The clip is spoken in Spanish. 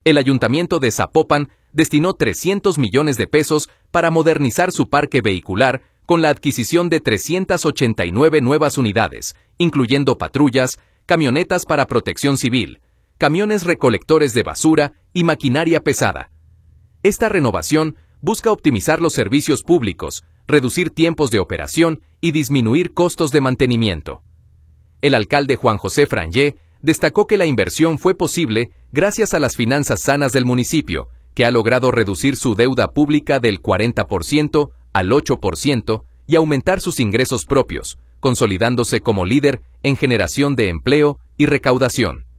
El Ayuntamiento de Zapopan destinó 300 millones de pesos para modernizar su parque vehicular con la adquisición de 389 nuevas unidades, incluyendo patrullas, camionetas para protección civil, camiones recolectores de basura y maquinaria pesada. Esta renovación busca optimizar los servicios públicos, reducir tiempos de operación y disminuir costos de mantenimiento. El alcalde Juan José Frangé destacó que la inversión fue posible gracias a las finanzas sanas del municipio, que ha logrado reducir su deuda pública del 40% al 8% y aumentar sus ingresos propios, consolidándose como líder en generación de empleo y recaudación.